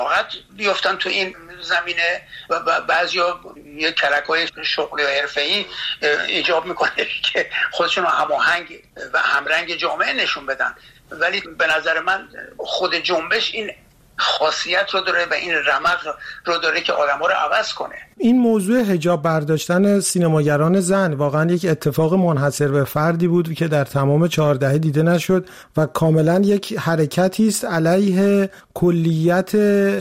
فقط بیفتن تو این زمینه و بعضیا یه کلک‌های شغلی و حرفه‌ای ایجاب میکنه که خودشون رو هماهنگ و همرنگ جامعه نشون بدن. ولی به نظر من خود جنبش این خاصیت رو داره و این رمق رو داره که آدم‌ها رو عوض کنه. این موضوع حجاب برداشتن واقعا زن واقعا یک اتفاق منحصر به فردی بود که در تمام 4 دهه دیده نشد و کاملا یک حرکتی است علیه کلیت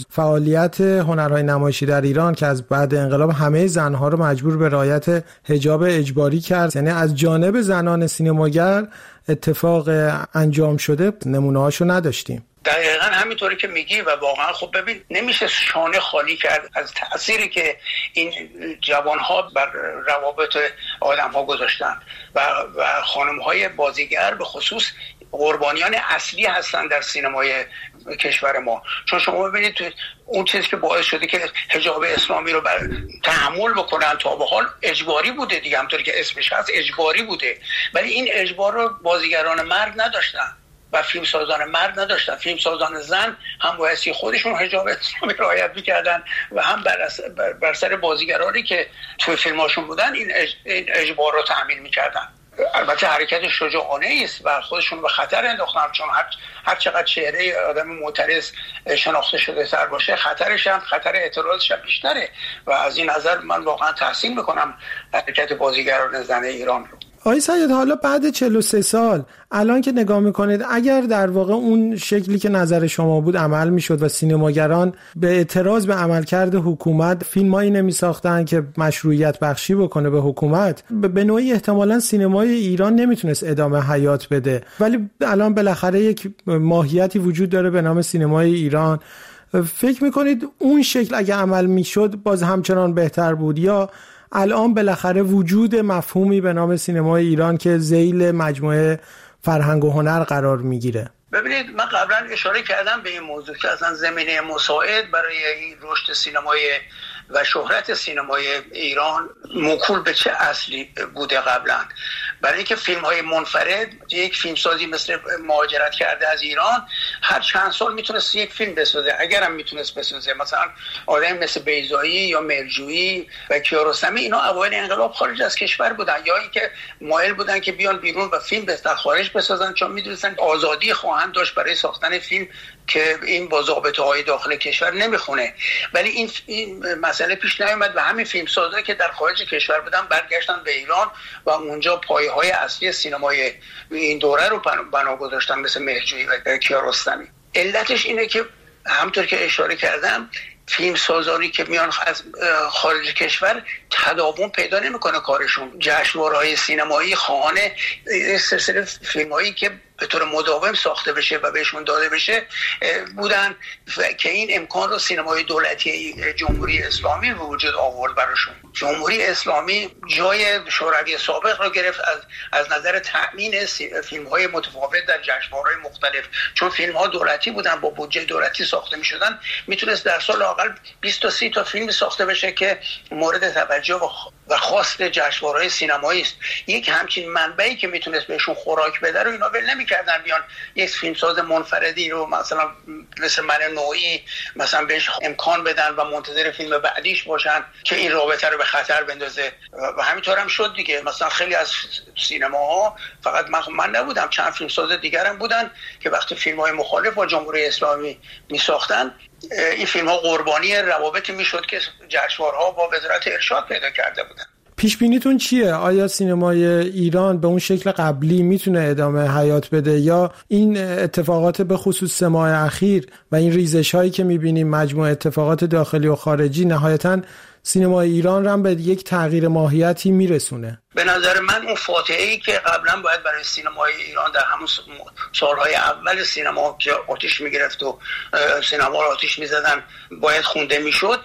فعالیت هنرهای نمایشی در ایران که از بعد انقلاب همه زنها رو مجبور به رعایت حجاب اجباری کرد. یعنی از جانب زنان سینماگر اتفاق انجام شده نمونه‌هاشو نداشتیم. دقیقاً همینطوری که میگی و واقعا خب ببین نمیشه شانه خالی کرد از تأثیری که این جوانها بر روابط آدم‌ها گذاشتن و خانم‌های بازیگر به خصوص قربانیان اصلی هستن در سینمای کشور ما. چون شما ببینید تو اون چیزی که باعث شده که حجاب اسلامی رو تحمل بکنن تا به حال اجباری بوده دیگه، همونطوری که اسمش هست اجباری بوده، ولی این اجبار رو بازیگران مرد نداشتن و فیلمسازان مرد نداشتن. فیلمسازان زن هم بایستی خودشون حجاب اسلامی رعایت می‌کردن و هم بر سر بازیگرانی که توی فیلماشون بودن این اجبار رو تحمیل می‌کردن. البته حرکت شجاعانه است و خودشون به خطر انداختن، چون هر چقدر چهره آدم معترض شناخته شده تر باشه خطرش هم خطر اعتراضش هم بیشتره و از این نظر من واقعا تحسین میکنم حرکت بازیگران زن ایران رو. آقای سید، حالا بعد 43 سال الان که نگاه میکنید اگر در واقع اون شکلی که نظر شما بود عمل میشد و سینماگران به اعتراض به عملکرد حکومت فیلمایی نمیساختن که مشروعیت بخشی بکنه به حکومت، به نوعی احتمالاً سینمای ایران نمیتونست ادامه حیات بده، ولی الان بالاخره یک ماهیتی وجود داره به نام سینمای ایران. فکر میکنید اون شکل اگه عمل میشد باز همچنان بهتر بود یا الان بالاخره وجود مفهومی به نام سینمای ایران که ذیل مجموعه فرهنگ و هنر قرار میگیره؟ ببینید من قبلا اشاره کردم به این موضوع که اصلا زمینه مساعد برای این رشد سینمای و شهرت سینمای ایران موکول به چه اصلی بوده قبلا. برای اینکه فیلم های منفرد، یک فیلمسازی مثل مهاجرت کرده از ایران هر چند سال میتونست یک فیلم بسازه، اگرم میتونست بسازه. مثلا آدم مثل بیضایی یا مرجویی و کیارستمی اینا اوایل انقلاب خارج از کشور بودن یا اینکه مایل بودن که بیان بیرون و فیلم در خارج بسازن، چون میدونستن آزادی خواهند داشت برای ساختن فیلم که این با ضابطه‌های داخل کشور نمیخونه. ولی این مسئله پیش نیامد و همین فیلمسازا که در خارج کشور بودن برگشتن به ایران و اونجا پایه‌های اصلی سینمای این دوره رو بنا گذاشتن مثل مهرجویی و کیارستمی. علتش اینه که همونطور که اشاره کردم فیلمسازانی که میان از خارج کشور تداوم پیدا نمیکنه کارشون. جشنواره‌های سینمایی خواهان سلسله فیلمایی که به طور مداوم ساخته بشه و بهشون داده بشه بودن که این امکان رو سینمای دولتی جمهوری اسلامی به وجود آورد براشون. جمهوری اسلامی جای شوروی سابق رو گرفت از نظر تأمین فیلم‌های متفاوت در جشنواره‌های مختلف، چون فیلم‌ها دولتی بودن با بودجه دولتی ساخته می‌شدن، میتونست در سال لااقل 20 تا 30 تا فیلم ساخته بشه که مورد توجه و خواست جشنواره‌های سینمایی است. یک همچین منبعی که میتونست بهشون خوراک بده رو اینا ول نمی‌کردن بیان یک فیلمساز منفردی رو مثلا مثل من نوعی مثلا بهش امکان بدن و منتظر فیلم بعدیش باشن که این رابطه رو به خطر بندازه. و همینطور هم شد دیگه. مثلا خیلی از سینماها، فقط من نبودم، چند فیلمساز دیگرم بودن که وقتی فیلم‌های مخالف با جمهوری اسلامی می‌ساختن این فیلم‌ها قربانی روابطی میشد که جشنوارها با وزارت ارشاد پیدا کرده بودن. پیش بینیتون چیه؟ آیا سینمای ایران به اون شکل قبلی میتونه ادامه حیات بده یا این اتفاقات به خصوص 3 ماه اخیر و این ریزش هایی که میبینیم مجموع اتفاقات داخلی و خارجی نهایتاً سینمای ایران رو به یک تغییر ماهیتی میرسونه؟ به نظر من اون فاتحه‌ای که قبلا باید برای سینمای ایران در همون سالهای اول سینما که آتش میگرفت و سینما رو آتش میزدن باید خونده میشد،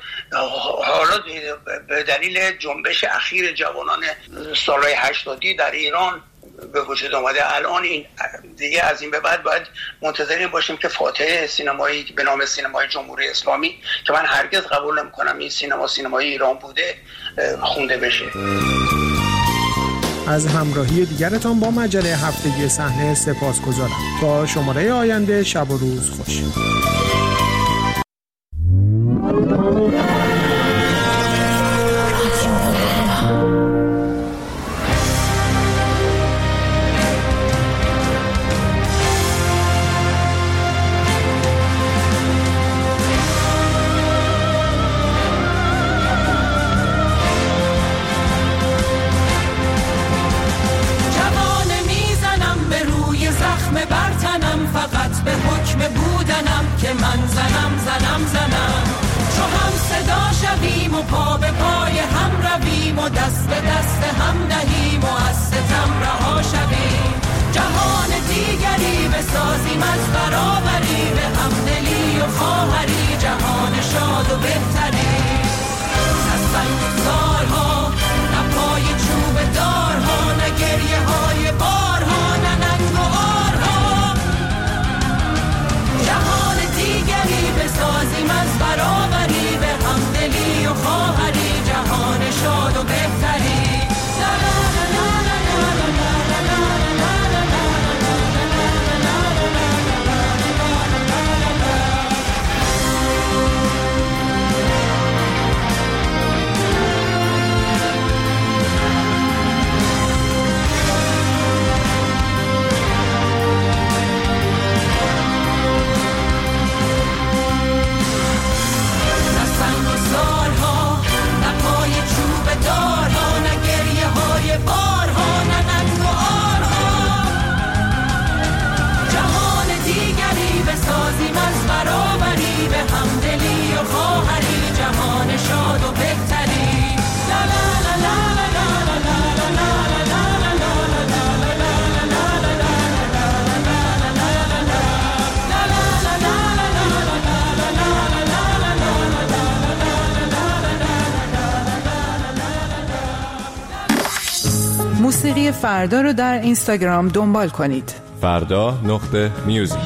حالا به دلیل جنبش اخیر جوانان سالهای 80 در ایران به وجود آمده. الان این دیگه از این به بعد باید منتظرین باشیم که فاتحه سینمایی به نام سینمای جمهوری اسلامی که من هرگز قبول نمی‌کنم این سینمای ایران بوده خونده بشه. از همراهی دیگرتان با مجله هفتگی صحنه سپاسگزارم. تا شماره آینده شب و روز خوش. پا به پای هم رویم و دست به دست هم نهیم و از ستم رها شویم. جهان دیگری بسازیم از برابری، به همدلی و خواهری، جهان شاد و بهتری. از سنگسارها نه پای چوب دارها، نه گریه های بارها، نه ننگ و آرها. جهان دیگری بسازیم از برابری، به همدلی و خواهری، جهان شاد و بهتری. موسیقی فردا رو در اینستاگرام دنبال کنید. فردا.music.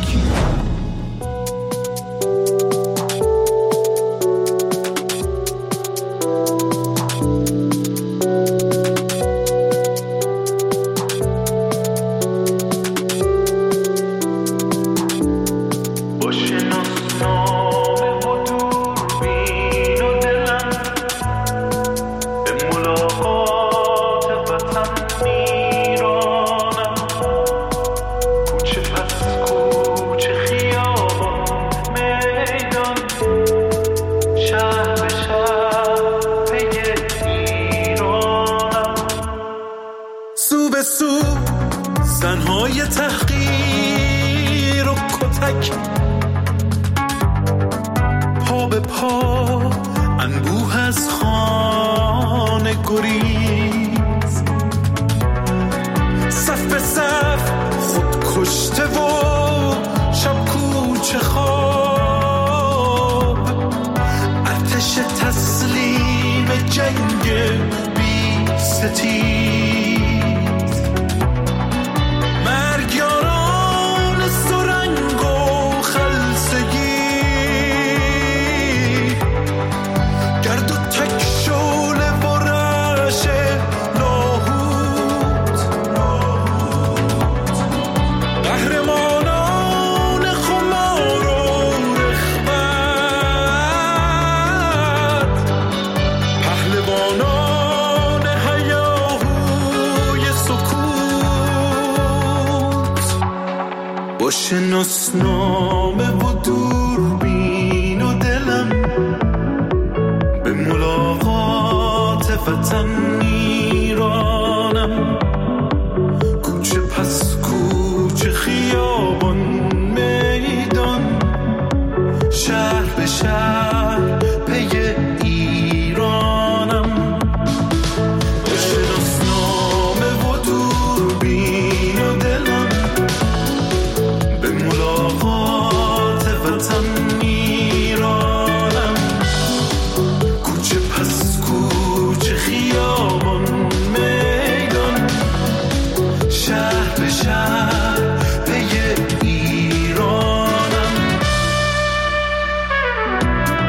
زنهای تحقیر و کتک، پا به پا انبوه از خانه گریز، صف به صف خود کشته و شب کوچه خواب، ارتش تسلیم جنگ بی ستیز، شناسنامه و دوربین و دلم به ملاقات وطن میرانم، کوچه پس کوچه، خیابان میدان، شهر به شهر پی ایرانم. شناسنامه و دوربین و دلم ملاقات وطن میرانم، کوچه پس کوچه، خیابان میدان، شهر به شهر پی ایرانم.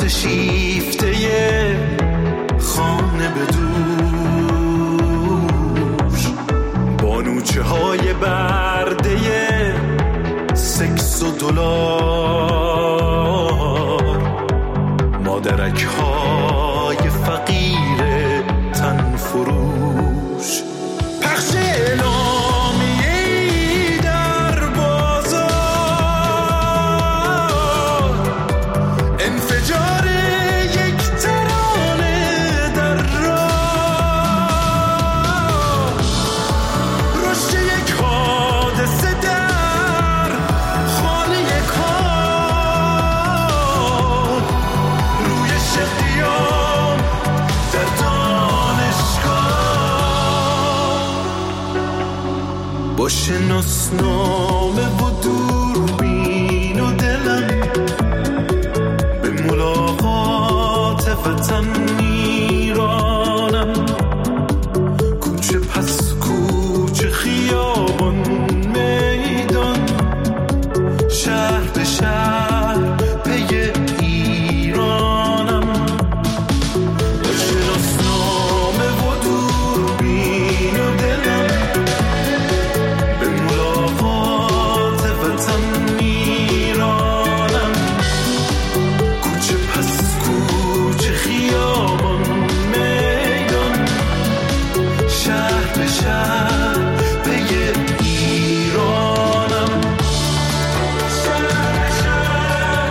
شیفته خانه بدوش، بانوچه های برده سکس و دلار، مادرک های فقیر تن فروش، پخش اعلامیه‌ای در بازار، انفجار یک ترانه در راه، رشد یک حادثه در خانه کار، روی شقیام در دانشگاه، با شناسنامه و دوربین و دلم به ملاقات وطن میرانم، کوچه پس کوچه، خیابان میدان، شهر به شهر پی ایرانم، با شناسنامه و دوربین و دلم به ملاقات وطن میرانم، کوچه پس کوچه، خیابان میدان، شهر به شهر پی ایرانم، شهر به شهر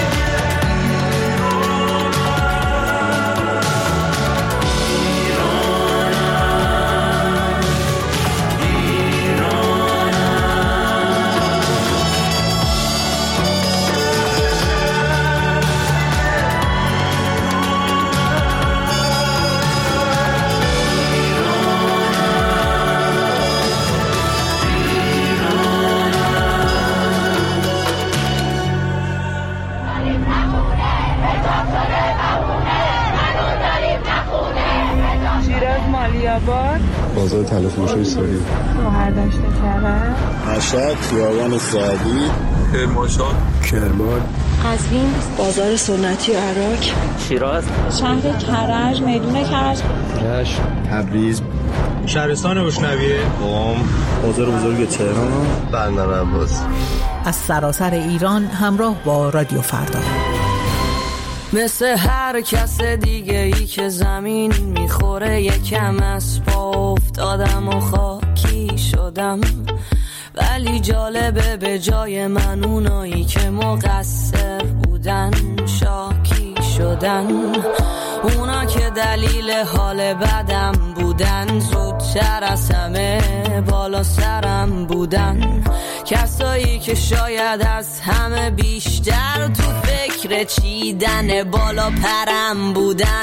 شیراز مالیاباد، بازار تلفروشی سوری، شهرداشت کرد، مشهد، خیابان سعدی، کرمانشاه، کرمان، قزوین، بازار سنتی عراق، شیراز، شهر کرج، میدون کرج، رشت، تبریز، شهرستان اشنویه، قم، بازار بزرگ تهران، بندر عباس. از سراسر ایران همراه با رادیو فردا. مثل هر کس دیگه ای که زمین میخوره یکم از پا افتادم و خاکی شدم، ولی جالبه به جای من اونایی که مقصر بودن شاکی شدن، اونا که دلیل حال بدم بودن زودتر از همه بالا سرم بودن، کسایی که شاید از همه بیشتر تو فکر چیدن بالا پرم بودن.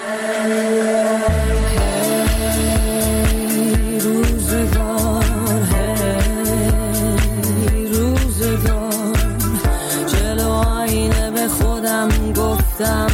روزگار جلو آینه به خودم گفتم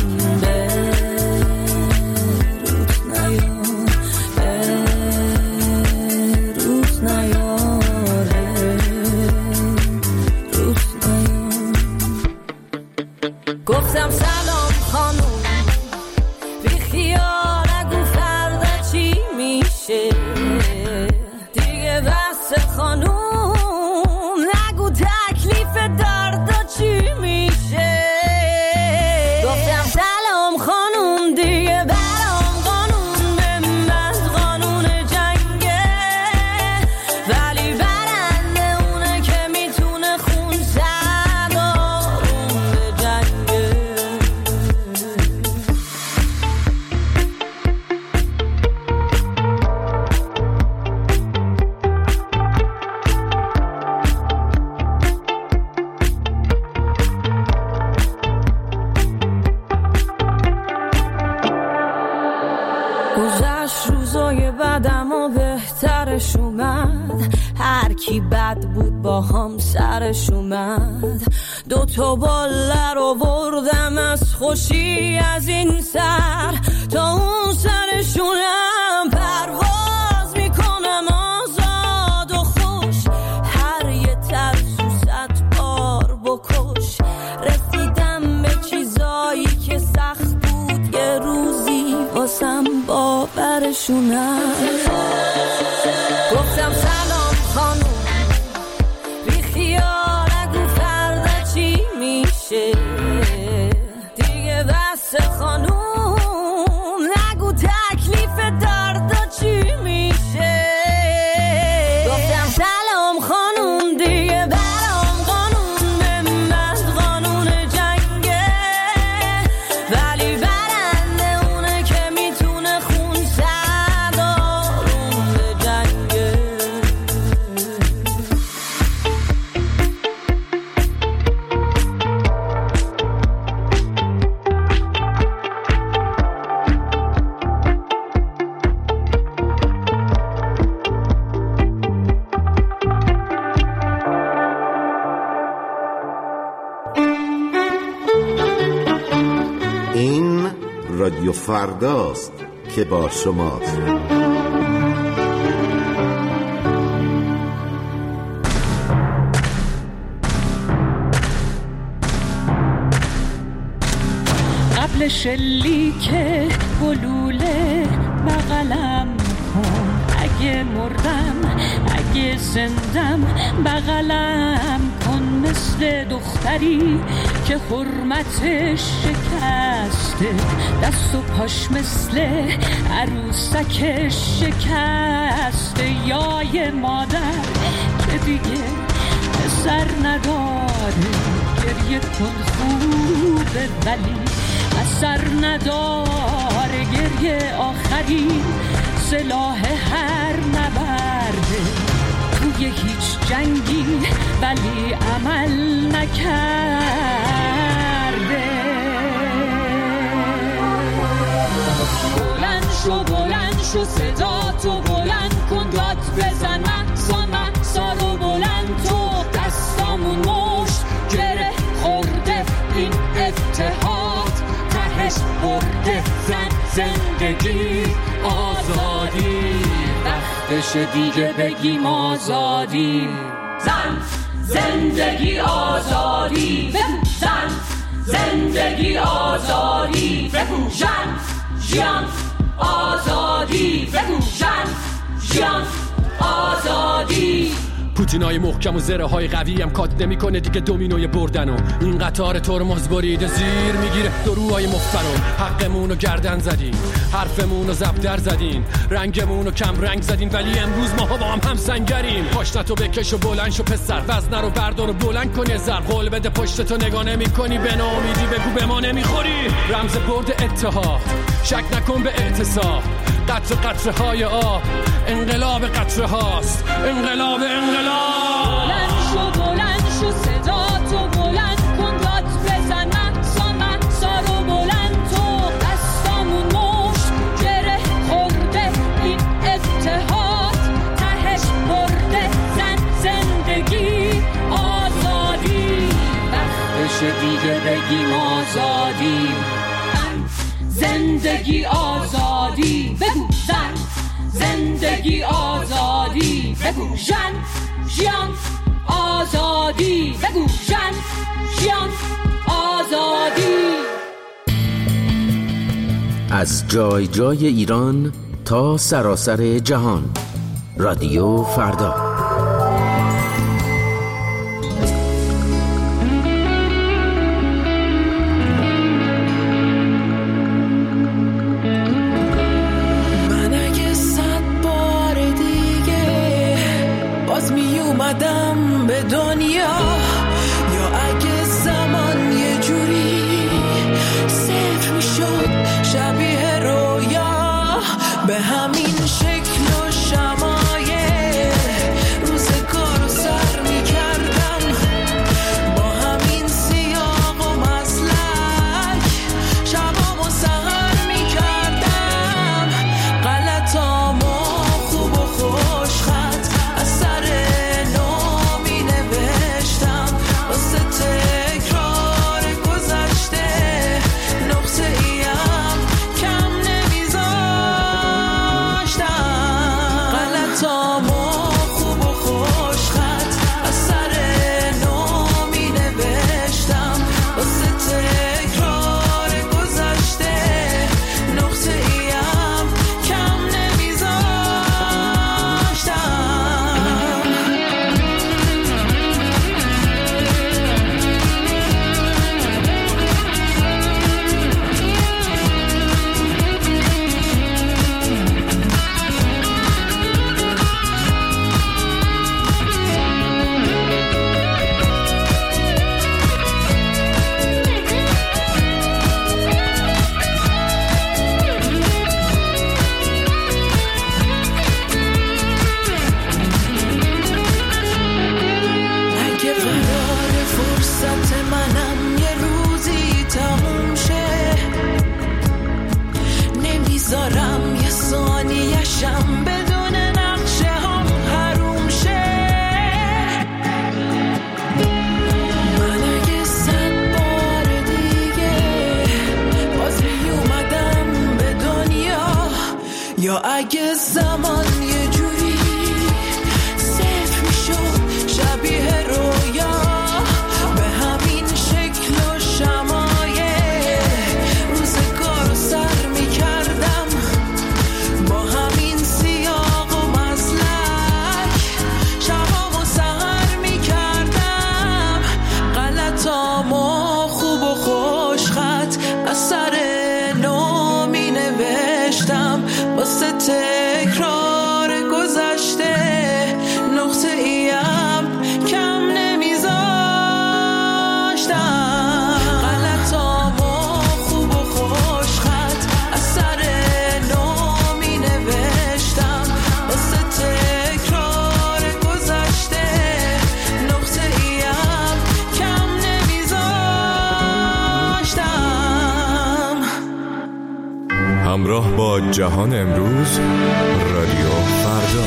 گفتم سلام خانوم، بی خیال نگو فردا چی میشه دیگه، بس خانوم نگو تکلیف دردا چی میشه. گفتم سلام خانوم، دیگه برام قانون به من قانون جنگه، ولی برنده اونه که میتونه خون زد آروم به جنگه. گذشت روزای بعدم و بهترش اومد، هر کی بد بود با هم سرش اومد، دوتا باله رو بردم از خوشی از این سر تا اون سرشونم، پرواز میکنم آزاد و خوش، هر یه ترسو 100 بار بکش، رسیدم به چیزایی که بشونم. گفتم سلام خانوم، بی خیال نگو فردا چی میشه دیگه، بس خانوم نگو تکلیف دردا چی میشه. گفتم سلام خانوم دیگه برام قانون به من قانون جنگه، ولی برنده اونه که میتونه خون سردارون به جنگه. این رادیو فرداست که با شماست. قبل شلیک گلوله بغلم کن، اگه مردم اگه زندم بغلم کن، مثل دختری که حرمتش شکسته، دست و پاش مثل عروسکش شکسته، یا یه مادر که دیگه پسر نداره، گریه کن خوبه ولی اثر نداره، گریه آخرین سلاح هر نبرده، توی هیچ جنگی ولی عمل نکرده. بلند شو صدا تو بلند کن، داد بزن مقصا رو بلند تو، دستامون مشت گره خورده این اتحاد، تهش برده زندگی آزادی، وقتش دیگه بگیم آزادی. زن زندگی آزادی، زن زندگی آزادی، ژن ژیان آزادی، ژن ژیان آزادی. پوتینای محکم و زره های قوی هم کات نمی کنه دیگه دومینوی بردن و این قطار ترمز بریده زیر میگیره دروهای مفرو. حقمونو گردن زدین، حرفمونو زبدر زدین، رنگمونو کم رنگ زدین، ولی امروز ماها با هم سنگریم. پاشنتو بکش و بلند شو پسر، وزنه رو بردار و بلند کن یه ذره، قول بده پشتتو نگاه نمی کنی، به ناامیدی بگو به ما نمیخوری. رمز برد اتحاد، شک نکن به اعتصاب، قطره قطره های آب، انقلاب قطره هاست، انقلاب. بلند شو صدا تو بلند کن، داد بزن مقصا رو بلند تو، دستامون مشت گره خورده این اتحاد، تهش برده زندگی آزادی، وقتش دیگه بگیم آزادی. زندگی آزادی بگو، زن زندگی آزادی بگو، ژن ژیان آزادی بگو، ژن ژیان آزادی. از جای جای ایران تا سراسر جهان، رادیو فردا. اومدم به دنیا، یا اگه زمان یه جوری صفر میشد شبیه رویا، به همین شکل و شمایل یا اگه زمان یه جوری صفر میشد شبیه رویا به همین شکل و شمایه روزگار رو سر میکردم با همین سیاق و مزلک شبامو سهر میکردم غلطامو خوب و خوش خط از سر نو می نوشتم واسه تکرار گذشته نقطه ایم کم نمیذاشتم غلطامو خوب و خوش خط از سر نو می نوشتم واسه تکرار گذشته نقطه ایم کم نمیذاشتم. همراه با جهان امروز رادیو فردا.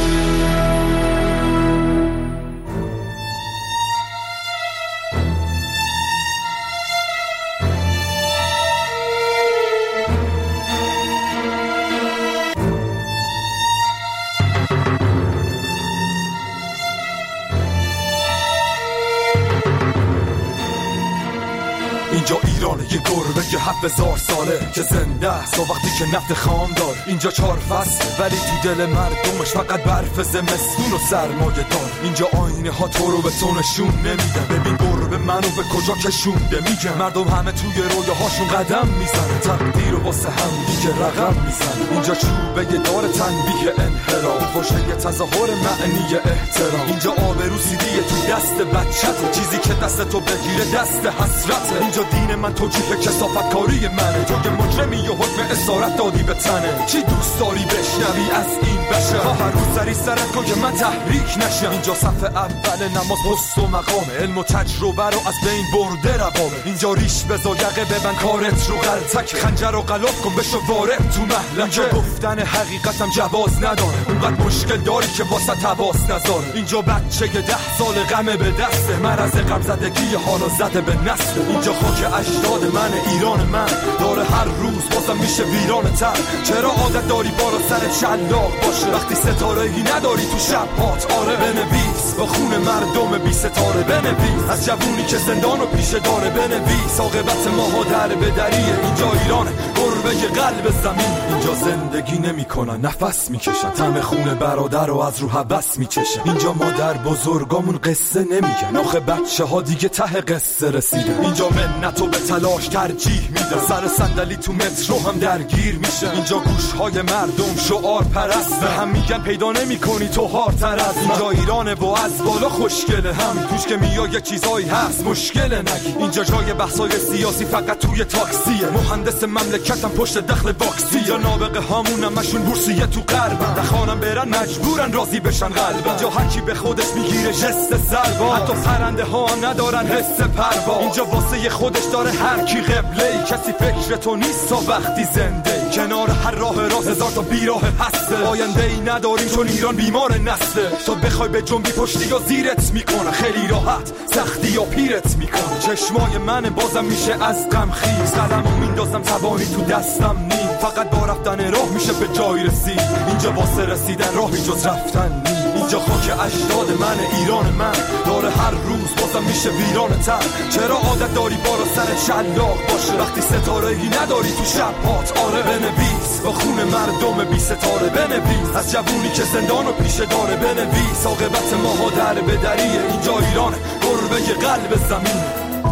اینجا ایرانه یه گربه که 7000 ساله که زنده است و وقتی که نفت خام دار. اینجا 4 فصل ولی تو دل مردمش فقط برف زمستون و سرمایه دار. اینجا آینه ها تو رو به تو نشون نمیدن. ببین گربه منو به کجا کشونده میگن. مردم همه توی رویاهاشون قدم میزنه تقدیر و واسه هم دیگه رقم میزنه. اینجا چوبه دار تنبیه انحراف فوشه تظاهر معنی احترام. اینجا آبرو سیدیه تو دست بچته چیزی که دست تو بگیره دست حسرته. اینجا دین من توجیه کثافتکاری منه. تو که مجرمی و حکم اسارت دادی به تنه. چی دوست داری بشنوی از این بشه ها هر روز سری سرت کن که من تحریک نشم. اینجا صف اول نماز پست و مقام علم و تجربه رو از بین برده روابه. اینجا ریش بزا یقه ببن کارت رو غلطک خنجر رو غلاف کن بشو وارد تو محلکه. اینجا گفتن حقیقتم جواز نداره اونقدر مشکل داری که واسه تواس نذاره. اینجا بچه 10 سال غمه به دسته مرض غم زدگی حالا زده به نسل. اینجا خاک اجداد من ایران من داره هر روز بازم میشه ویران تر. چرا عادت داری بالا سر شلاق باشه وقتی ستاره ای نداری تو شب هات. آره بنویس با خون مردم بی ستاره بنویس از جوونی که زندان و پیشه داره بنویس عاقبت ماها در بدریه. اینجا ایرانه گربه قلب زمین. اینجا زندگی نمیکنن نفس میکشن طعم خون برادر رو از رو هوس میچشن. اینجا مادر بزرگامون قصه نمیگن آخه بچه ها دیگه ته قصه رسیدن. اینجا منتو به تلاش ترجیح میدن سر صندلی تو مترو هم درگیر میشن. اینجا گوشهای مردم شعار پرست هم میگن پیدا نمیکنی تو هارتر از. اینجا ایرانه و از بالا خوشگله هم توش که میای یه چیزایی هست مشکل نگی. اینجا جای بحثای سیاسی فقط توی تاکسیه مهندس مملکتم پشت دخل واکسی. اینجا نابغه هامون همشون بورسیه تو غربن نخوانم برن مجبورن راضی بشن قلبن. اینجا هر کی به خودش میگیره جست سربا حتی پرنده ها ندارن حس پروا. اینجا واسه خودش داره هر کی قبله کسی فکر تو نیست تا وقتی زنده کنار هر راه راست هزار تا بیراه هسته. آینده ای نداریم چون ایران بیمار نسله. تو بخوای به جنبی پشتی یا زیرت میکنه خیلی راحت سختی یا پیرت میکنه. چشمای من بازم میشه از غم خیز قلمو میندازم توانی تو دستم نیم فقط با رفتن راه میشه به جای رسید. اینجا واسه رسیدن راهی جز رفتن نیم. اینجا خاک اجداد من ایران من داره هر روز بازم میشه ویران تر. چرا عادت داری بالا سر شلاق باشه وقتی ستاره ای نداری تو شب هات. آره بنویس با خون مردم بی ستاره بنویس از جوونی که زندان و پیشه داره بنویس عاقبت ماها در بدریه. اینجا ایران گربه قلب زمین.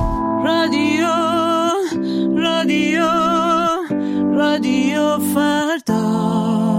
رادیو رادیو رادیو فردا.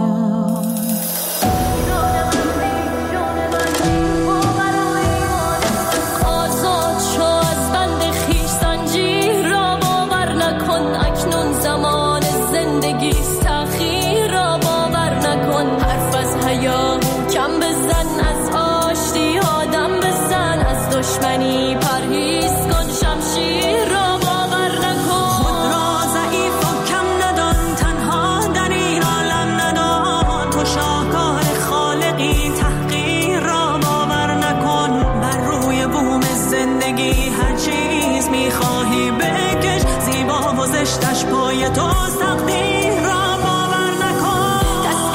دشمنی پرهیز کن شمشیر را باور نکن. خود را ضعیف و کم ندان تنها در این عالم ندان. تو شاهکار خالقی تحقیر را باور نکن. بر روی بوم زندگی هر چیز میخواهی بکش زیبا و زشتش پای تو تقدیر را باور نکن. دست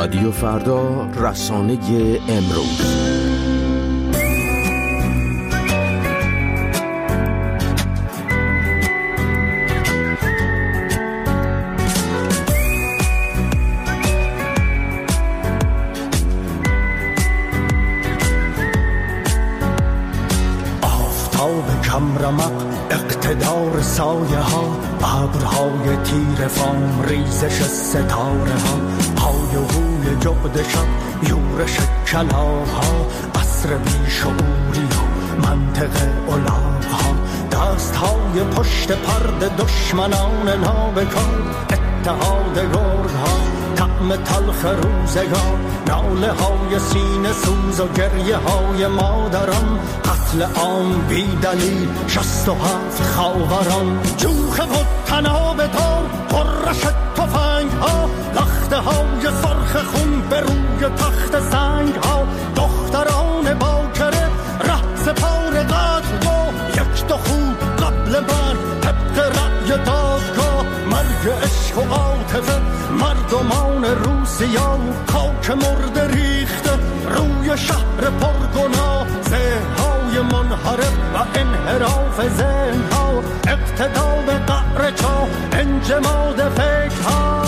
رادیو فردا، رسانه امروز. آفتاب کمرمق، اقتدار سایه ها، ابرهای تیر فام، ریزش ستاره ها، های و هوی جغد شب، یورش کلاها، عصر بیشعوری و منطق الاغها، دست های پشت پرد دشمنان نابکار، اتحاد گردها، طعم تلخ روزگار، ناله های سینه سوز و گریه های مادران، قتل عام بی دلیل 67 خاوران، جوخ و تناب دار، قرش تفنگ ها، لخته های سرخ خون به روی تخت سنگ ها، دختران باکره رأس پار قتل و یک دو خوب قبل من طبق رأی دادگاه، مرگ عشق و عاطفه، مردمان روسیا، خاک مرده ریخته روی شهر پرگناه، ذهن‌های منحرف و انحراف ذهن‌ها، اقتدار قعر چاه، انجماد فکرها.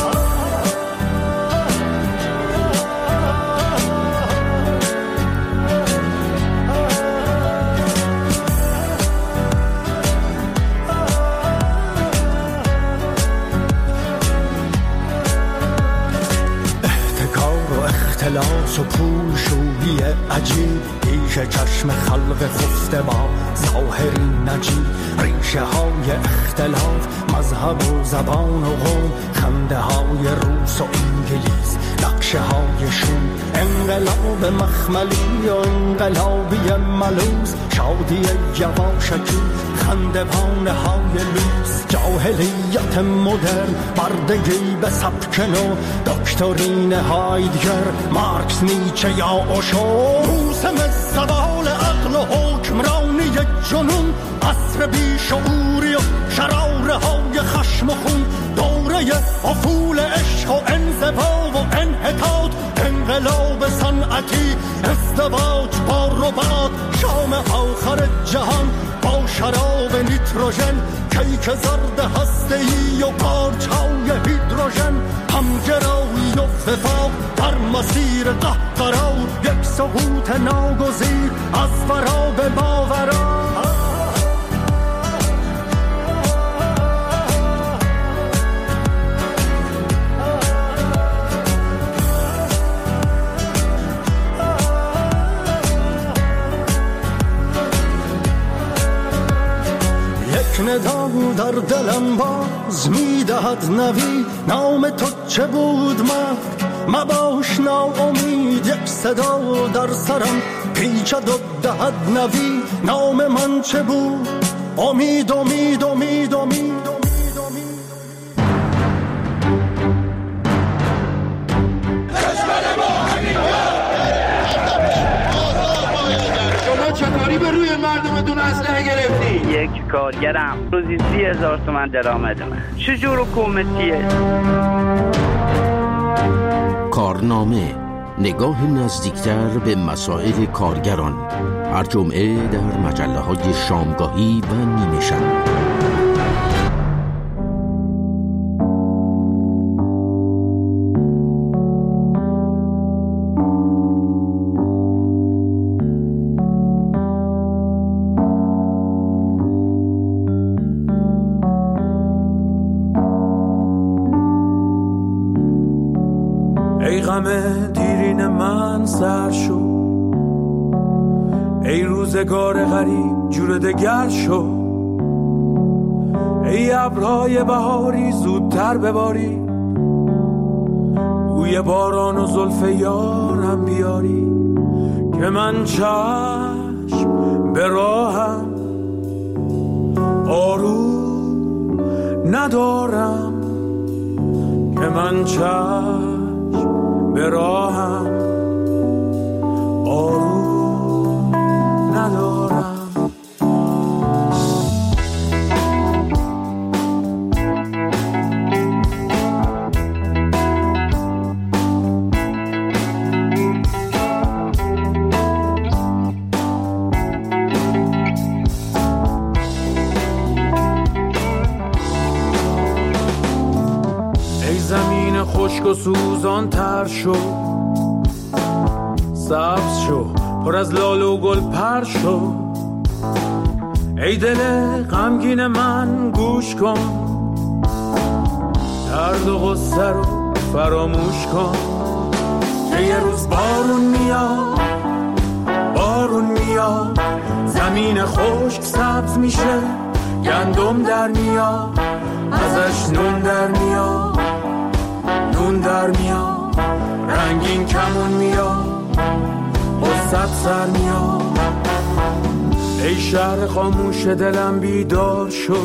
اختلاس و پول شویی عجیب، پیش چشم خلق خفته با ظاهری نجیب، ریشه های اختلاف، مذهب و زبان و قوم، خنده های روس و انگلیس، نقشه های شوم، انقلاب مخملی و انقلابی ملوز، شادی یواشکی، خندوانه های لوس، جاهلیت مدرن، بردگی به سبک نو، دکترین هایدگر، مارکس، نیچه یا اوشو، موسم زوال عقل و حکمرانی جنون، عصر بیشعوری و شراره های خشم و خون، دوره افول عشق و انزوا و انحطاط، انقلاب صنعتی، ازدواج با ربات، شام آخر جهان با شراب نیتروژن، کیک زرد هسته‌ای و پارچه‌های هیدروژن، همگرایی و وفاق در مسیر قهقرا، یک سقوط ناگزیر از فرا به باورا. ندا در دلم باز میدهد نوی، نام تو چه بود مرد مباش ناامید، یک صدا در سرم پیچد و دهد نوی، نام من چه بود؟ امید امید امید امید. چطوری به روی مردمتون اسلحه گرفتی؟ یک کارگرم روزی 30,000 تومان درآمدمه. چه جور حکومتیه؟ کارنامه، نگاه نزدیکتر به مسائل کارگران، هر جمعه در مجله‌های شامگاهی و نیمه شب. ای غم دیرین من سر شو، ای روزگار غریب جور دگر شو، ای ابرهای بهاری زودتر بباری، بوی باران و زلف یارم بیاری، که من چشم به راهم آروم ندارم، که من چشم به راهم آروم ندارم. سوزان تر شو، سبز شو، پر از لاله و گل پر شو. ای دل غمگین من گوش کن، درد و غصه رو فراموش کن که یه روز بارون میاد، بارون میاد، زمین خشک سبز میشه، گندم در میاد، ازش نون در میاد، نون در میاد، رنگین کمون میاد، قصت سر میاد. ای شهر خاموش دلم بیدار شو،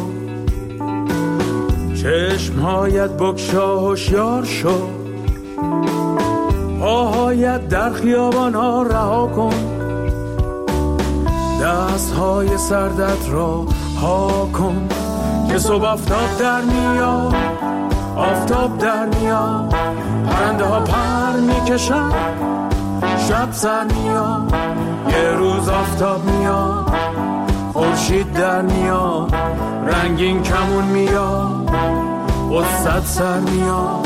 چشمهایت بگشا هوشیار شو، پاهایت در خیابان ها رها کن، دستهای سردت را ها کن که صبح آفتاب در میاد، آفتاب در میاد، پرنده ها پر میکشن، شب سر میاد، یه روز آفتاب میاد، خورشید در میاد، رنگین کمون میاد، قصت سر میاد.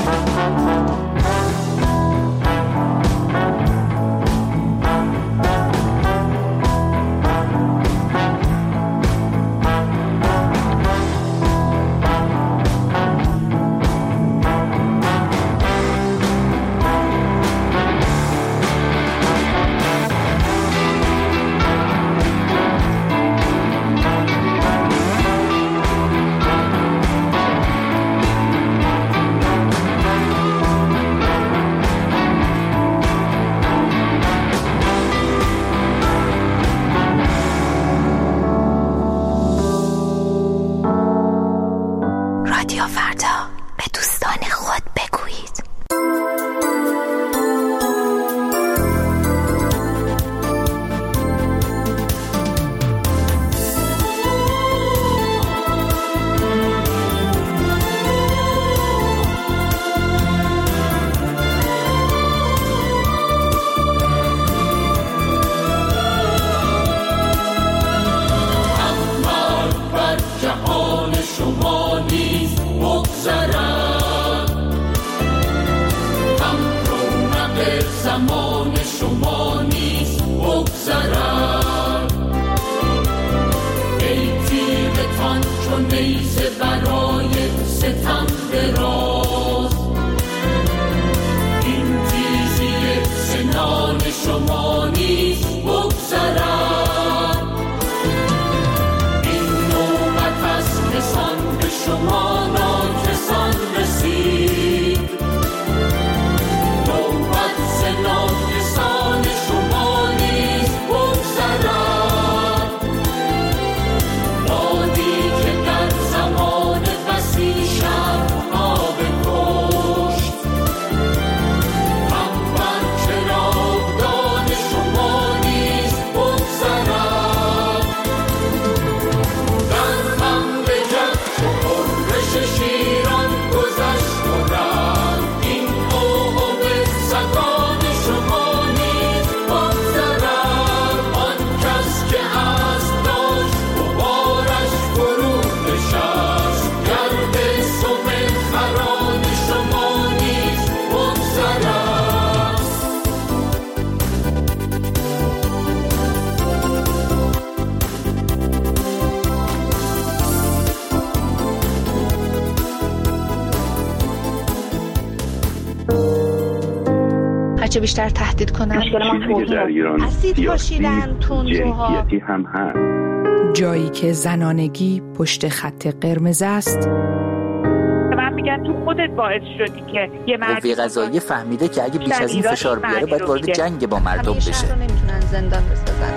چه بیشتر تهدید کنن. در ایران اسید پاشیدن تندروها هم هست. جایی که زنانگی پشت خط قرمز است. من میگم تو خودت باعث شدی که یه مرد قوه قضاییه فهمیده که اگه بیش از این فشار بیاره باید وارد جنگ با مردم بشه. همیشه نمیتونن زندان بسازن.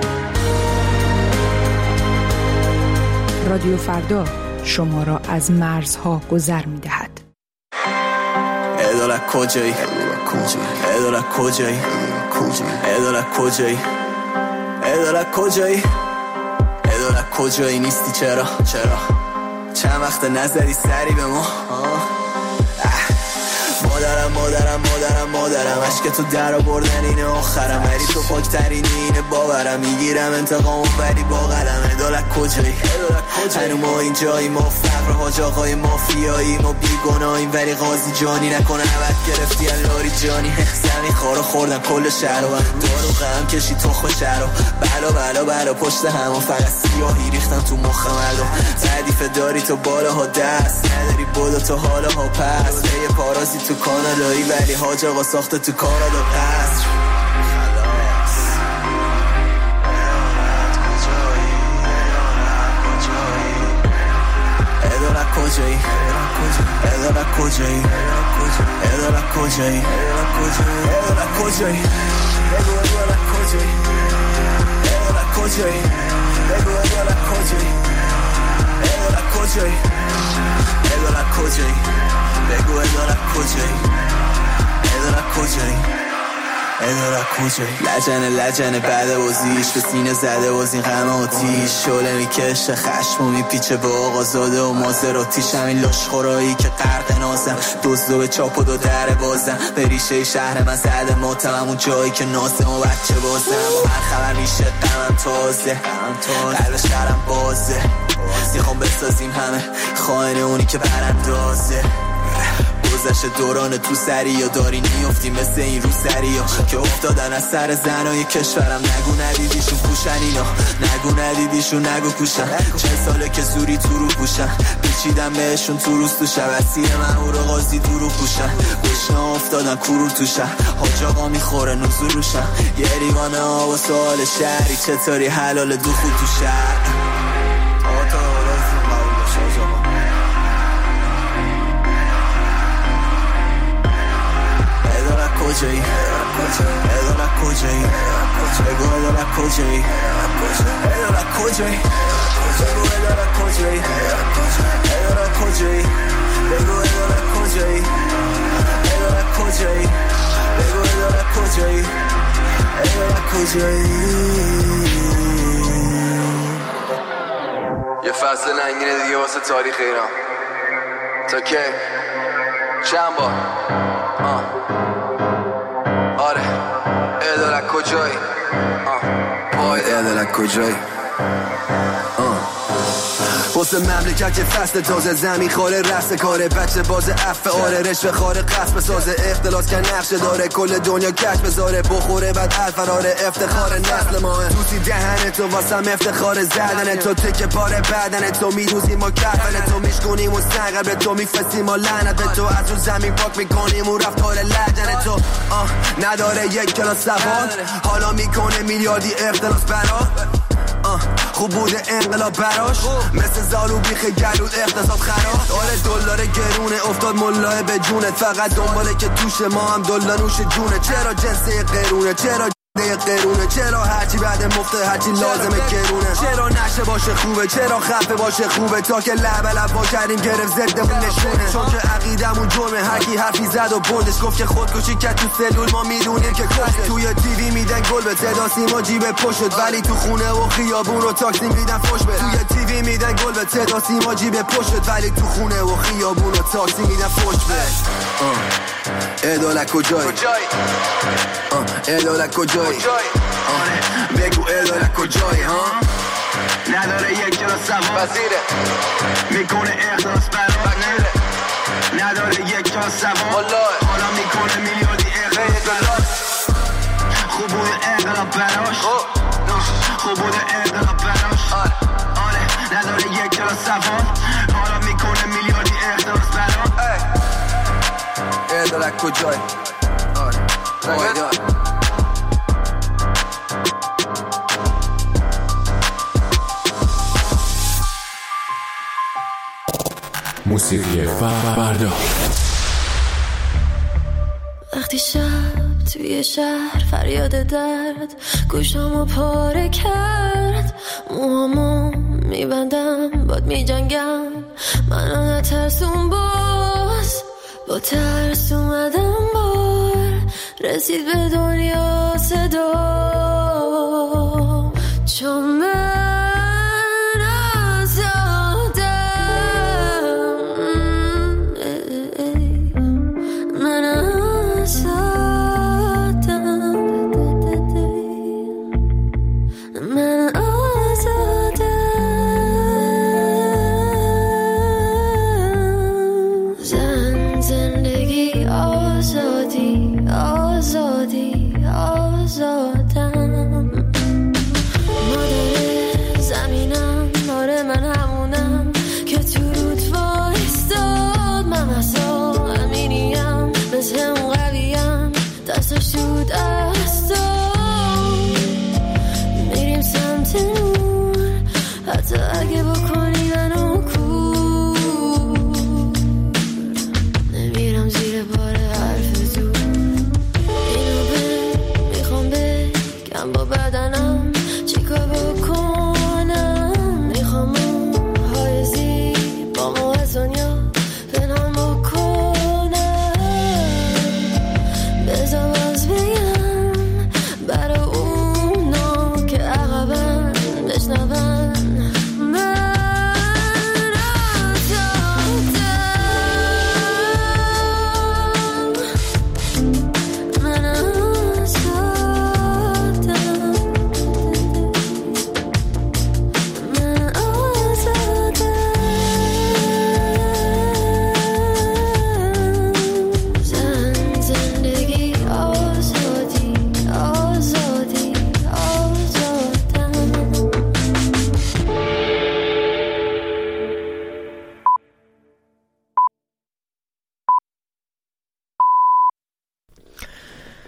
رادیو فردا شما را از مرزها گذر میدهد. ادالت کجایی؟ ادالت کجایی؟ ادالت کجایی؟ ادالت کجایی؟ ادالت کجایی نیستی چرا؟ چند وقت نزدی سری به ما؟ مادرم مادرم، عشق تو در آوردن اینه آخرم، ولی تو پاکترینی اینه باورم، میگیرم انتقامو ولی با قلم. عدالت کجایی؟ هنو ما اینجایی، ما فقر حاج آقای مافیایی، ما بیگناهیم ولی قاضی جانی نکنه عبد گرفتی اللاری جانی. زمین خارو خوردن کل شهر و دارو غم کشی تخم شهر و بلا پشت همون فقط سیاهی ریختن تو مخ مردم. تعریف داری تو بالاها دست نداری بودا تو حالاها پس، یه پارازی تو کانادایی ولی حاج آقا ساخته تو کانادا قصر. عدالت کجایی؟ عدالت کجایی؟ عدالت کجایی؟ عدالت کجایی؟ بگو عدالت کجایی؟ عدالت کجایی؟ بگو عدالت کجایی؟ عدالت کجایی؟ عدالت کجایی؟ بگو عدالت کجایی؟ عدالت کجایی؟ عدالت کجایی؟ لجنه بعد بازیش به سینه زده باز این غم آتیش، شعله میکشه خشم و میپیچه به آقا زاده و مازراتیش. همین لاشخورایی که غرق نازم، دزدو به چاپ و دو در بازم، به ریشه شهر من زده ماتم، اون جایی که ناسم و بچه بازم. با هر خبر میشه غمم تازه، قلب شهرم بازه، میخوام بسازیم همه خائن اونی که براندازه. گذشت دوران تو سری یا داری نیفتی مثل این رو سری ها که افتادن از سر زنای کشورم. نگو ندیدیشون پوشن اینا، نگو ندیدیشون نگو پوشن، 40 ساله که زوری تو رو پوشن، پیچیدم بهشون تو روز تو شب، اسیر مهور قاضی تو رو پوشن، گشنه افتادن کورو تو شهر، حاج آقا میخوره نزول روشن، یه ریوانه ها و سوال شهری چطوری حلال دخول تو شهر. کجایی؟ عدالت کجایی؟ بگو عدالت کجایی؟ عدالت کجایی؟ بگو عدالت کجایی؟ عدالت کجایی؟ بگو عدالت کجایی؟ عدالت کجایی؟ بگو عدالت کجایی؟ عدالت کجایی؟ یه فصل ننگینه دیگه واسه تاریخ ایران. تا که چند بار آره عدالت کجایی؟ عدالت کجایی؟ واسه مملکت که فصل تازه زمین خاره رست کاره، بچه باز عفه آره رشوه خاره قصب سازه، اختلاس که نقشه داره کل دنیا کش بذاره، بخوره بعد الفراره افتخار نسل ماه، توسی دهن تو واسم افتخار زدن تو، تکه پاره بدن تو میروزیم ما کفن تو، میشکنیم و سنگر به تو میفسیم ما لعنت به تو، از اون زمین پاک میکنیم و رفتار لجن تو. نداره یک کلاس سواد حالا میکنه میلیاردی اختلاس برا، خوب بوده انقلاب براش مثل زالو بیخ گلود اقتصاد خراب. آره دلار گرونه افتاد ملاه به جونت، فقط دنباله که توش ما هم دلار نوش جونه. چرا جنسه قرونه؟ چرا قرونه؟ چرا هرچی بعد مفته هرچی لازمه گرونه؟ چرا نشه باشه خوبه؟ چرا خفه باشه خوبه؟ تا که لب با کردیم گرفت زدمون نشونه، چون که عقیدمون جرمه. هرکی حرفی زد و بردش گفت که خودکشی کرد تو سلول، ما میدونیم که کشته. توی تیوی میدن گل به صدا سیما جیب پشت، ولی تو خونه و خیابون و تاکسی میدن فوش به. توی تیوی میدن گل به صدا سیما جیب پشت، ولی تو خونه و خیابون و تاکسی میدن فوش به. عدالت کجایی؟ عدالت کجایی؟ بگو عدالت کجایی؟ نداره یک کلاس سواد میکنه اخلاص برات، نداره یک کلاس سواد حالا میکنه میلیاردی اخلاص. خوب بوده انقلاب براش، خوب بوده انقلاب براش. آره نداره یک کلاس سواد حالا میکنه میلیاردی اخلاص براش. عدالت کجایی؟ موسیقی فردا. وقتی شب توی شهر فریاد درد گوشامو پاره کرد، موهامو میبندم باد میجنگم، من نترسون باز با ترس اومدم بار رسید به دنیا صدا، چون من آزادم، من آزادم. من با